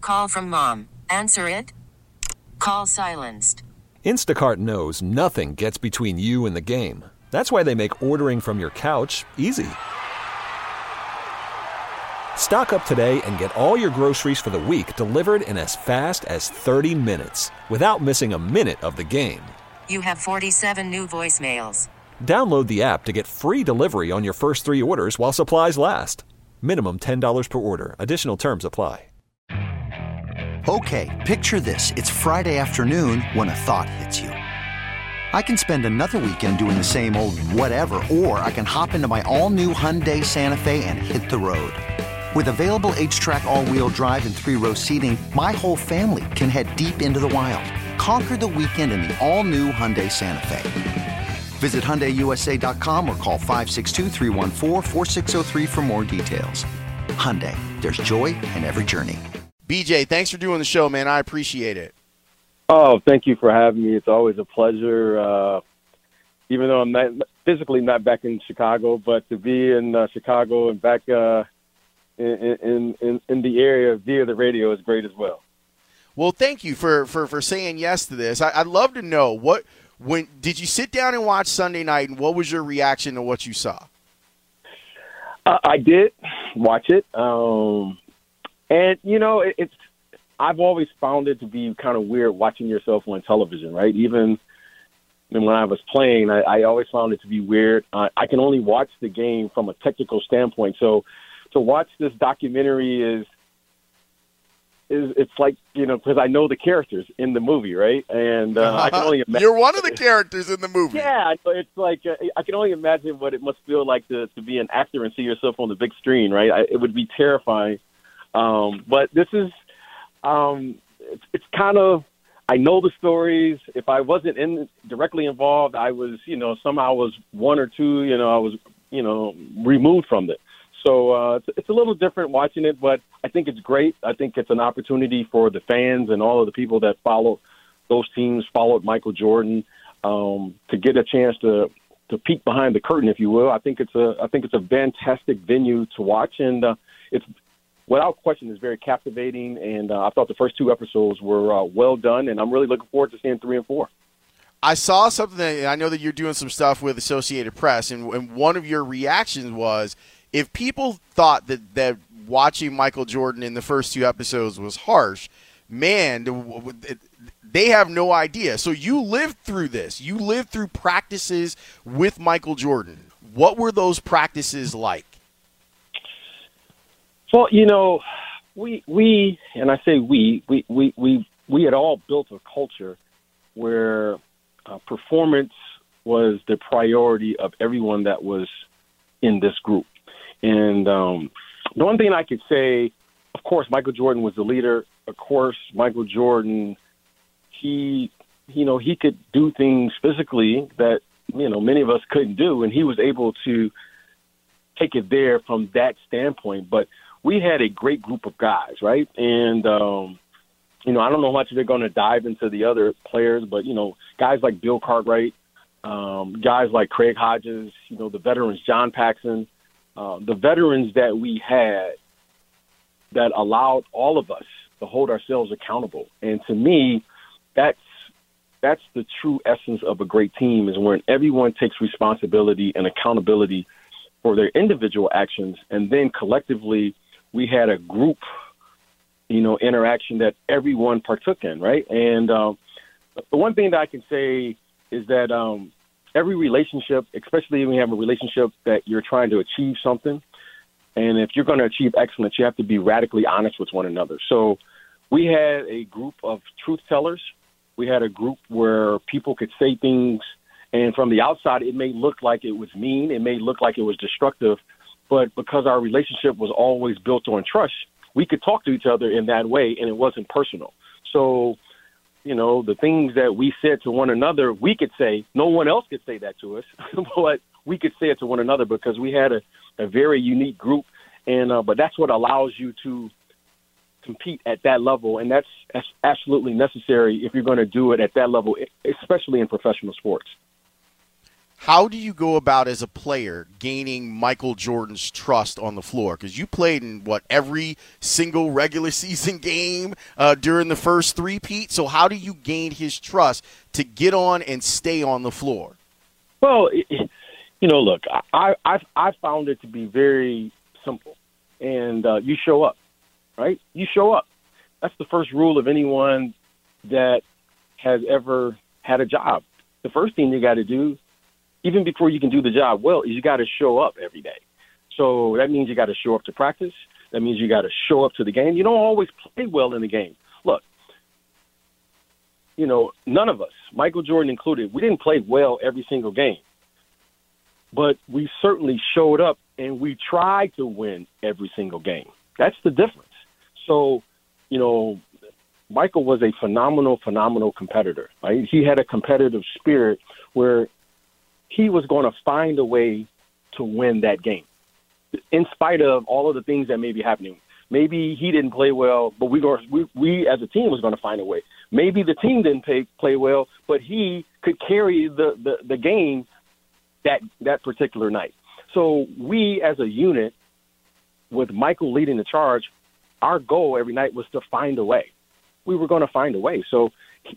Call from mom. Answer it. Call silenced. Instacart knows nothing gets between you and the game. That's why they make ordering from your couch easy. Stock up today and get all your groceries for the week delivered in as fast as 30 minutes without missing a minute of the game. You have 47 new voicemails. Download the app to get free delivery on your first 3 orders while supplies last. Minimum $10 per order. Additional terms apply. Okay, picture this. It's Friday afternoon when a thought hits you. I can spend another weekend doing the same old whatever, or I can hop into my all-new Hyundai Santa Fe and hit the road. With available H-Track all-wheel drive and 3-row seating, my whole family can head deep into the wild. Conquer the weekend in the all-new Hyundai Santa Fe. Visit HyundaiUSA.com or call 562-314-4603 for more details. Hyundai, there's joy in every journey. BJ, thanks for doing the show, man. I appreciate it. Oh, thank you for having me. It's always a pleasure. Even though I'm physically not back in Chicago, but to be in Chicago and back in the area via the radio is great as well. Well, thank you for saying yes to this. I'd love to know when did you sit down and watch Sunday night, and what was your reaction to what you saw? I did watch it, and it's. I've always found it to be kind of weird watching yourself on television, right? Even when I was playing, I always found it to be weird. I can only watch the game from a technical standpoint, so to watch this documentary is it's like, because I know the characters in the movie, right? And I can only imagine. You're one of the characters in the movie. Yeah, it's like I can only imagine what it must feel like to be an actor and see yourself on the big screen, right? It would be terrifying. But this is, it's kind of, I know the stories. If I wasn't directly involved, I was, somehow was one or two, I was, removed from it. So it's a little different watching it, but I think it's great. I think it's an opportunity for the fans and all of the people that follow those teams, followed Michael Jordan, to get a chance to peek behind the curtain, if you will. I think it's a fantastic venue to watch, and it's without question is very captivating. And I thought the first 2 episodes were well done, and I'm really looking forward to seeing 3 and 4. I saw something. I know that you're doing some stuff with Associated Press, and one of your reactions was, if people thought that watching Michael Jordan in the first 2 episodes was harsh, man, they have no idea. So you lived through this. You lived through practices with Michael Jordan. What were those practices like? Well, we and I say we had all built a culture where performance was the priority of everyone that was in this group. And the one thing I could say, of course, Michael Jordan was the leader. Of course, Michael Jordan, he could do things physically that, many of us couldn't do. And he was able to take it there from that standpoint. But we had a great group of guys, right? And, I don't know how much they're going to dive into the other players, but, guys like Bill Cartwright, guys like Craig Hodges, the veterans, John Paxson, the veterans that we had that allowed all of us to hold ourselves accountable. And to me, that's the true essence of a great team, is when everyone takes responsibility and accountability for their individual actions. And then collectively, we had a group, interaction that everyone partook in, right? And the one thing that I can say is that every relationship, especially when you have a relationship that you're trying to achieve something, and if you're going to achieve excellence, you have to be radically honest with one another. So we had a group of truth tellers. We had a group where people could say things, and from the outside, it may look like it was mean. It may look like it was destructive, but because our relationship was always built on trust, we could talk to each other in that way, and it wasn't personal. So, the things that we said to one another, we could say. No one else could say that to us, but we could say it to one another because we had a very unique group. And but that's what allows you to compete at that level, and that's absolutely necessary if you're going to do it at that level, especially in professional sports. how do you go about as a player gaining Michael Jordan's trust on the floor? Because you played in, every single regular season game during the first three-peat. So how do you gain his trust to get on and stay on the floor? Well, look, I found it to be very simple. And you show up, right? You show up. That's the first rule of anyone that has ever had a job. The first thing you got to do, even before you can do the job well, is you got to show up every day. So that means you got to show up to practice. That means you got to show up to the game. You don't always play well in the game. Look, none of us, Michael Jordan included, we didn't play well every single game. But we certainly showed up and we tried to win every single game. That's the difference. So, Michael was a phenomenal competitor. Right? He had a competitive spirit where he was going to find a way to win that game, in spite of all of the things that may be happening. Maybe he didn't play well, but we as a team was going to find a way. Maybe the team didn't play well, but he could carry the game that particular night. So we as a unit, with Michael leading the charge, our goal every night was to find a way. We were going to find a way. So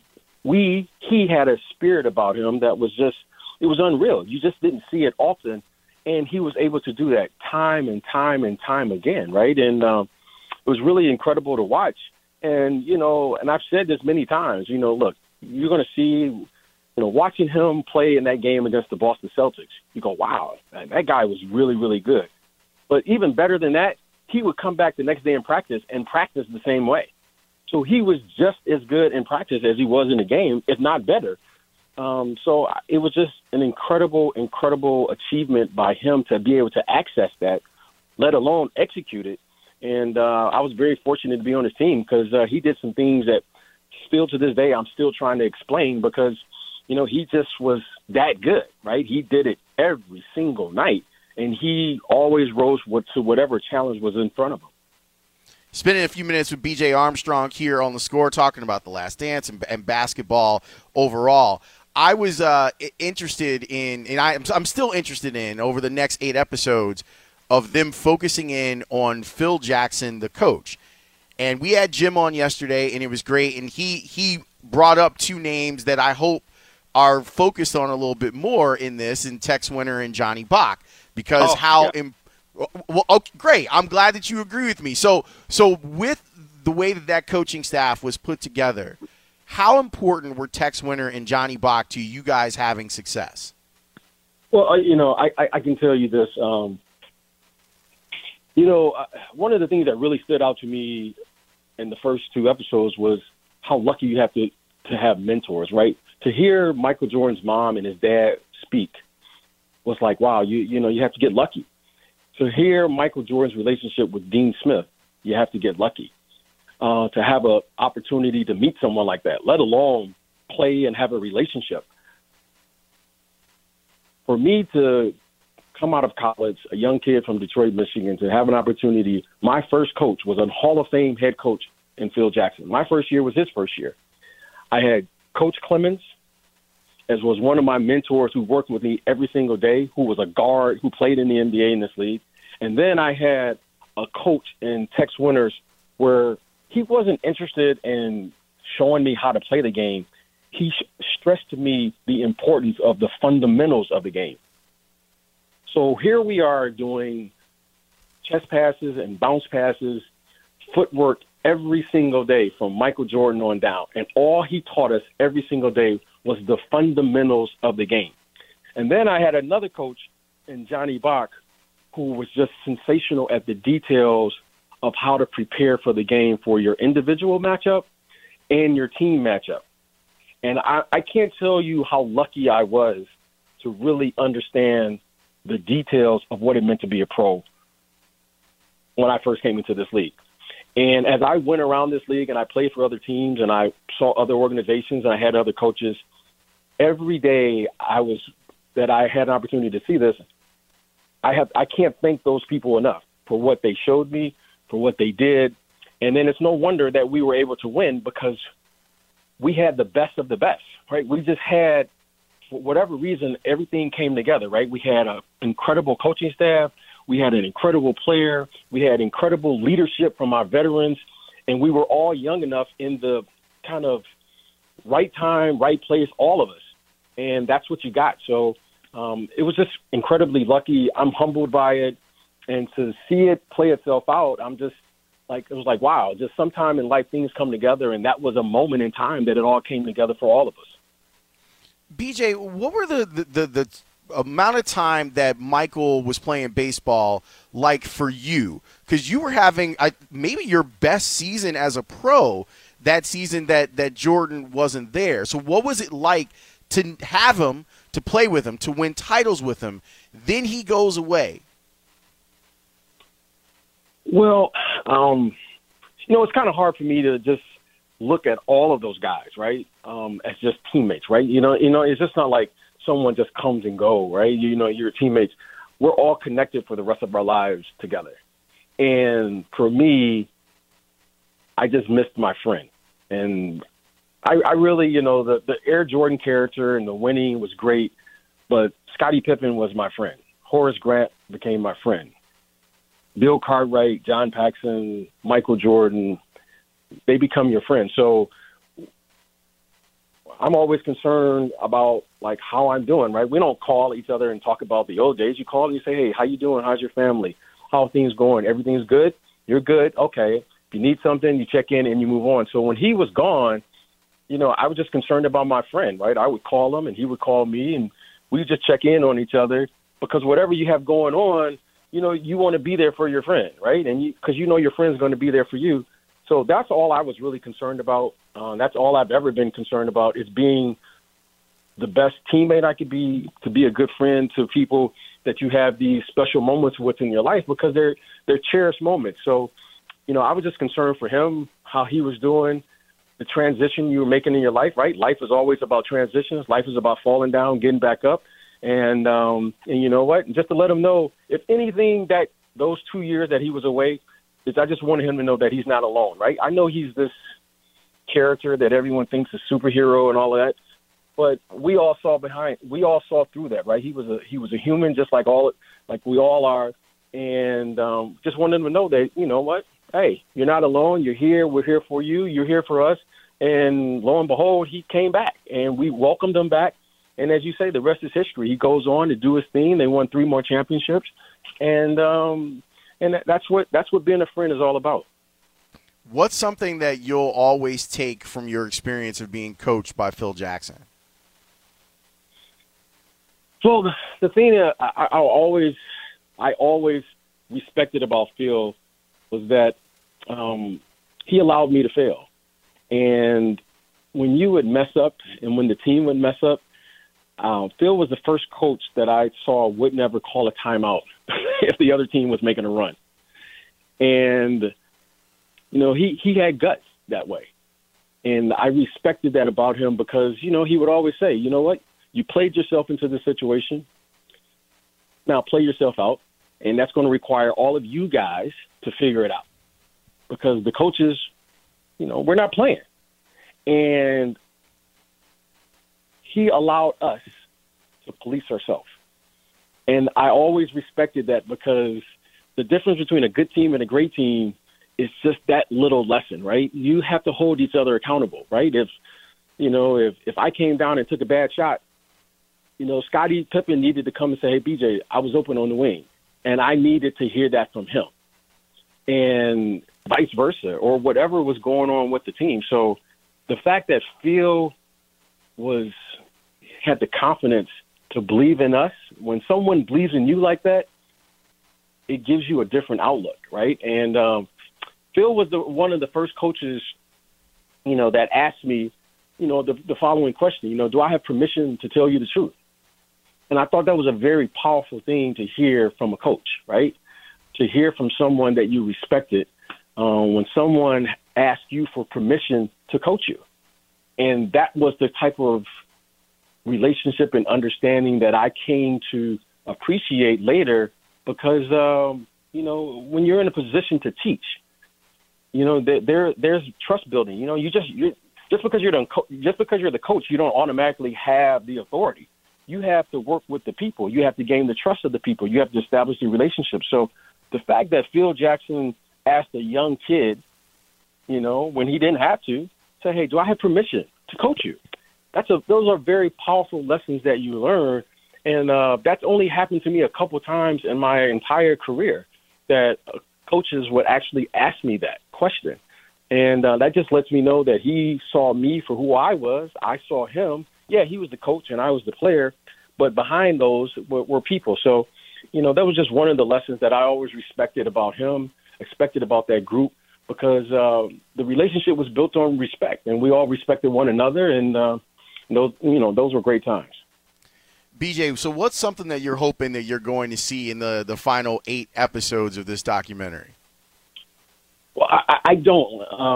he had a spirit about him that was it was unreal. You just didn't see it often. And he was able to do that time and time again, right? And it was really incredible to watch. And, and I've said this many times, look, you're going to see, watching him play in that game against the Boston Celtics, you go, wow, that guy was really, really good. But even better than that, he would come back the next day and practice the same way. So he was just as good in practice as he was in the game, if not better. So it was just an incredible achievement by him to be able to access that, let alone execute it. And I was very fortunate to be on his team because he did some things that still to this day I'm still trying to explain because, he just was that good, right? He did it every single night, and he always rose to whatever challenge was in front of him. Spending a few minutes with B.J. Armstrong here on The Score, talking about The Last Dance and basketball overall. I was interested in, and I'm still interested in, over the next 8 episodes, of them focusing in on Phil Jackson, the coach. And we had Jim on yesterday, and it was great. And he brought up 2 names that I hope are focused on a little bit more in this, in Tex Winter and Johnny Bach, because great. I'm glad that you agree with me. So with the way that coaching staff was put together, how important were Tex Winter and Johnny Bach to you guys having success? Well, I can tell you this. One of the things that really stood out to me in the first 2 episodes was how lucky you have to have mentors, right? To hear Michael Jordan's mom and his dad speak was like, wow, you have to get lucky. To hear Michael Jordan's relationship with Dean Smith, you have to get lucky. To have an opportunity to meet someone like that, let alone play and have a relationship. For me to come out of college, a young kid from Detroit, Michigan, to have an opportunity, my first coach was a Hall of Fame head coach in Phil Jackson. My first year was his first year. I had Coach Clemens, as was one of my mentors who worked with me every single day, who was a guard, who played in the NBA in this league. And then I had a coach in Tex Winters where he wasn't interested in showing me how to play the game. He stressed to me the importance of the fundamentals of the game. So here we are doing chest passes and bounce passes, footwork every single day from Michael Jordan on down. And all he taught us every single day was the fundamentals of the game. And then I had another coach in Johnny Bach who was just sensational at the details of how to prepare for the game for your individual matchup and your team matchup. And I can't tell you how lucky I was to really understand the details of what it meant to be a pro when I first came into this league. And as I went around this league and I played for other teams and I saw other organizations and I had other coaches, every day that I had an opportunity to see this, I can't thank those people enough for what they showed me, for what they did. And then it's no wonder that we were able to win because we had the best of the best, right? We just had for whatever reason, everything came together, right? We had an incredible coaching staff. We had an incredible player. We had incredible leadership from our veterans. And we were all young enough in the kind of right time, right place, all of us. And that's what you got. So it was just incredibly lucky. I'm humbled by it. And to see it play itself out, I'm just like, it was like, wow, just sometime in life things come together. And that was a moment in time that it all came together for all of us. BJ, what were the amount of time that Michael was playing baseball like for you? Because you were having maybe your best season as a pro that season that Jordan wasn't there. So what was it like to have him, to play with him, to win titles with him? Then he goes away. Well, it's kind of hard for me to just look at all of those guys, right, as just teammates, right? It's just not like someone just comes and go, right? Your teammates. We're all connected for the rest of our lives together. And for me, I just missed my friend. And I really, the Air Jordan character and the winning was great, but Scottie Pippen was my friend. Horace Grant became my friend. Bill Cartwright, John Paxson, Michael Jordan, they become your friends. So I'm always concerned about, like, how I'm doing, right? We don't call each other and talk about the old days. You call and you say, hey, how you doing? How's your family? How are things going? Everything's good? You're good? Okay. If you need something, you check in and you move on. So when he was gone, I was just concerned about my friend, right? I would call him and he would call me, and we would just check in on each other, because whatever you have going on, you want to be there for your friend, right? And because your friend's going to be there for you. So that's all I was really concerned about. That's all I've ever been concerned about, is being the best teammate I could be, to be a good friend to people that you have these special moments with in your life, because they're cherished moments. So, I was just concerned for him, how he was doing, the transition you were making in your life, right? Life is always about transitions. Life is about falling down, getting back up. And you know what? Just to let him know, if anything, that those 2 years that he was away, is I just wanted him to know that he's not alone, right? I know he's this character that everyone thinks is a superhero and all of that, but we all saw through that, right? He was a human, just like we all are, and just wanted him to know that, you know what? Hey, you're not alone. You're here. We're here for you. You're here for us. And lo and behold, he came back, and we welcomed him back. And as you say, the rest is history. He goes on to do his thing. They won 3 more championships, and that's what being a friend is all about. What's something that you'll always take from your experience of being coached by Phil Jackson? Well, the thing that I always respected about Phil was that he allowed me to fail. And when you would mess up and when the team would mess up, Phil was the first coach that I saw would never call a timeout if the other team was making a run. And, he had guts that way. And I respected that about him because, he would always say, you know what, you played yourself into this situation. Now play yourself out. And that's going to require all of you guys to figure it out, because the coaches, we're not playing. And he allowed us to police ourselves. And I always respected that, because the difference between a good team and a great team is just that little lesson, right? You have to hold each other accountable, right? If I came down and took a bad shot, Scottie Pippen needed to come and say, hey, BJ, I was open on the wing. And I needed to hear that from him, and vice versa, or whatever was going on with the team. So the fact that Phil had the confidence to believe in us, when someone believes in you like that, it gives you a different outlook, right? And Phil was one of the first coaches, that asked me, the following question, do I have permission to tell you the truth? And I thought that was a very powerful thing to hear from a coach, right? To hear from someone that you respected when someone asked you for permission to coach you. And that was the type of relationship and understanding that I came to appreciate later, because, when you're in a position to teach, there's trust building. Just because you're the coach, you don't automatically have the authority. you have to work with the people. You have to gain the trust of the people. You have to establish the relationship. So the fact that Phil Jackson asked a young kid, when he didn't have to, say, hey, do I have permission to coach you? Those are very powerful lessons that you learn. And that's only happened to me a couple times in my entire career that coaches would actually ask me that question. And that just lets me know that he saw me for who I was. I saw him. Yeah, he was the coach and I was the player, but behind those were people. So, that was just one of the lessons that I always respected about him, expected about that group, because the relationship was built on respect, and we all respected one another, and those were great times. BJ, so what's something that you're hoping that you're going to see in the final 8 episodes of this documentary? Well, I don't.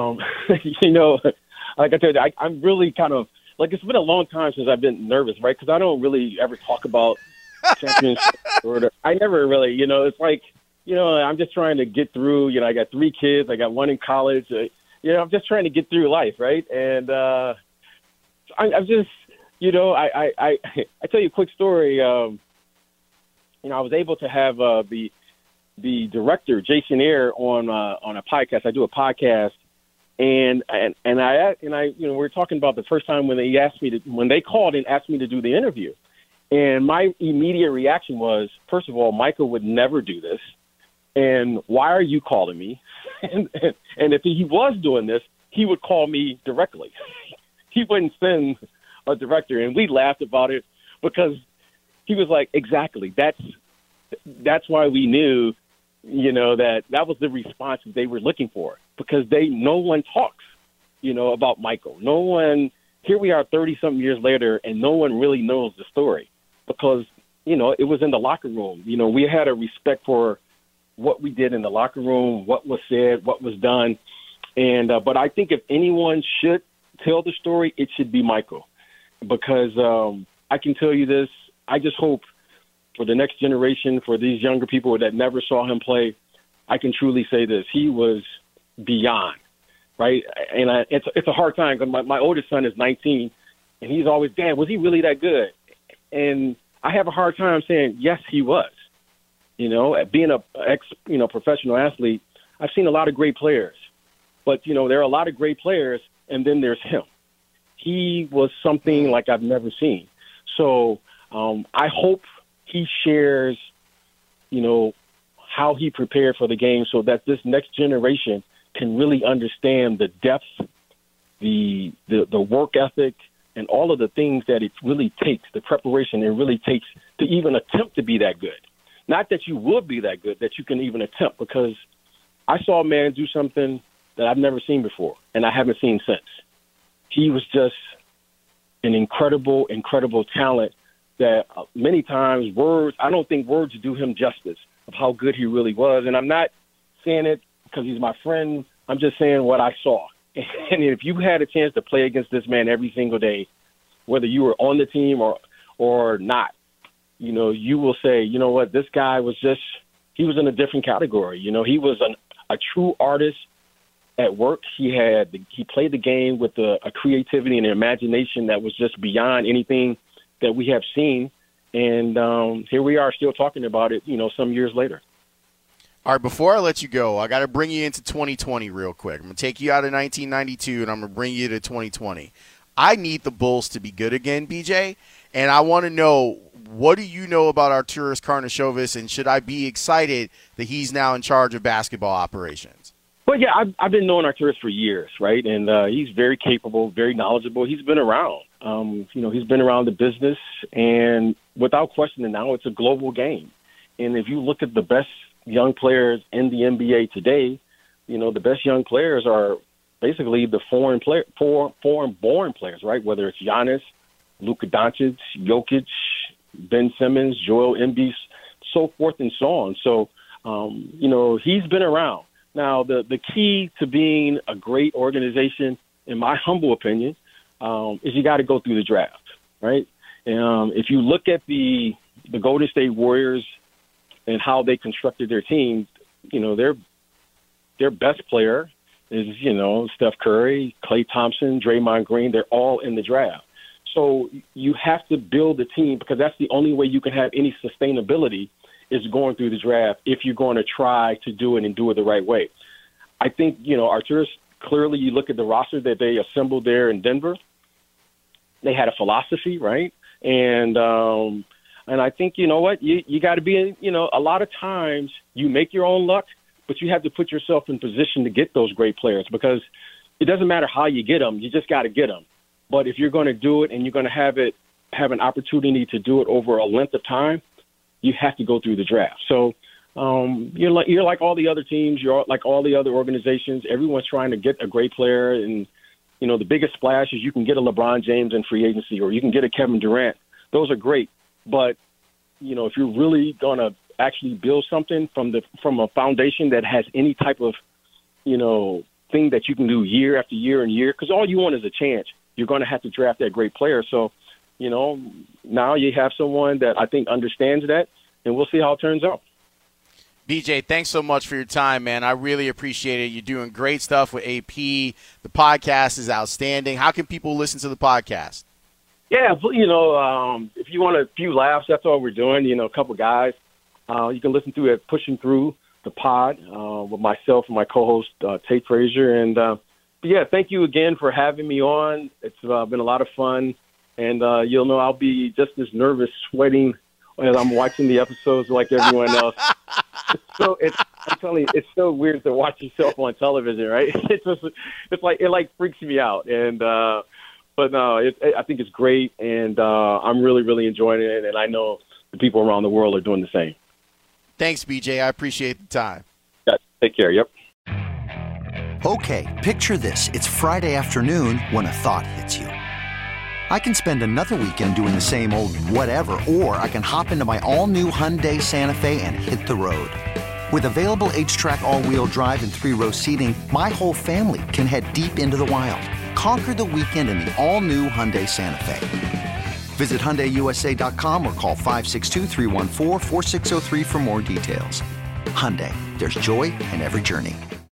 Like I said, I'm really kind of like, it's been a long time since I've been nervous, right? Because I don't really ever talk about championship. I never really, it's like, I'm just trying to get through. I got 3 kids. I got 1 in college. I'm just trying to get through life, right? And I'm just, I tell you a quick story. I was able to have the director, Jason Eyre, on a podcast. I do a podcast, and we were talking about the first time when they called and asked me to do the interview, and my immediate reaction was, first of all, Michael would never do this, and why are you calling me? And if he was doing this, he would call me directly. He wouldn't send a director, and we laughed about it because he was like, exactly. That's why we knew, that was the response that they were looking for, because no one talks, about Michael. No one. Here we are 30-something years later, and no one really knows the story because, it was in the locker room. We had a respect for what we did in the locker room, what was said, what was done. And but I think if anyone should tell the story, it should be Michael, because I can tell you this. I just hope for the next generation, for these younger people that never saw him play, I can truly say this. He was beyond, right? And it's a hard time because my oldest son is 19, and he's always, Dad, was he really that good? And I have a hard time saying, yes, he was. Being a professional athlete, I've seen a lot of great players. But, there are a lot of great players, and then there's him. He was something like I've never seen. So I hope he shares, how he prepared for the game so that this next generation can really understand the depth, the work ethic, and all of the things that it really takes, the preparation it really takes to even attempt to be that good. Not that you would be that good, that you can even attempt, because I saw a man do something that I've never seen before, and I haven't seen since. He was just an incredible, incredible talent that many times I don't think words do him justice of how good he really was. And I'm not saying it because he's my friend. I'm just saying what I saw. And if you had a chance to play against this man every single day, whether you were on the team or not, you will say, you know what, this guy was he was in a different category. He was a true artist at work. He played the game with a creativity and an imagination that was just beyond anything that we have seen. And here we are still talking about it, some years later. All right, before I let you go, I got to bring you into 2020 real quick. I'm going to take you out of 1992, and I'm going to bring you to 2020. I need the Bulls to be good again, BJ, and I want to know, what do you know about Arturas Karnisovas, and should I be excited that he's now in charge of basketball operations? Well, yeah, I've been knowing Arturas for years, right? And he's very capable, very knowledgeable. He's been around. He's been around the business, and without question, now it's a global game. And if you look at the best young players in the NBA today, the best young players are basically the foreign-born players, right? Whether it's Giannis, Luka Doncic, Jokic, Ben Simmons, Joel Embiid, so forth and so on. So, he's been around. Now, the key to being a great organization, in my humble opinion, is you got to go through the draft, right? If you look at the Golden State Warriors and how they constructed their team, their best player is, Steph Curry, Klay Thompson, Draymond Green. They're all in the draft. So you have to build a team because that's the only way you can have any sustainability is going through the draft if you're going to try to do it and do it the right way. I think, Arturas, clearly you look at the roster that they assembled there in Denver. They had a philosophy, right? And I think, you know what, you got to be, a lot of times you make your own luck, but you have to put yourself in position to get those great players because it doesn't matter how you get them. You just got to get them. But if you're going to do it and you're going to have an opportunity to do it over a length of time, you have to go through the draft. So you're like all the other teams. You're like all the other organizations. Everyone's trying to get a great player. And, the biggest splash is you can get a LeBron James in free agency or you can get a Kevin Durant. Those are great. But, if you're really going to actually build something from a foundation that has any type of, thing that you can do year after year and year, because all you want is a chance. You're going to have to draft that great player. So, now you have someone that I think understands that, and we'll see how it turns out. BJ, thanks so much for your time, man. I really appreciate it. You're doing great stuff with AP. The podcast is outstanding. How can people listen to the podcast? Yeah, if you want a few laughs, that's all we're doing. A couple guys. You can listen to it, Pushing Through the Pod, with myself and my co-host, Tate Frazier. And, thank you again for having me on. It's been a lot of fun. And you'll know I'll be just as nervous, sweating as I'm watching the episodes like everyone else. I'm telling you, it's so weird to watch yourself on television, right? It freaks me out. And but no, I think it's great, and I'm really, really enjoying it. And I know the people around the world are doing the same. Thanks, BJ. I appreciate the time. Yeah, take care. Yep. Okay, picture this. It's Friday afternoon when a thought hits you. I can spend another weekend doing the same old whatever, or I can hop into my all-new Hyundai Santa Fe and hit the road. With available H-Track all-wheel drive and 3-row seating, my whole family can head deep into the wild. Conquer the weekend in the all-new Hyundai Santa Fe. Visit HyundaiUSA.com or call 562-314-4603 for more details. Hyundai, there's joy in every journey.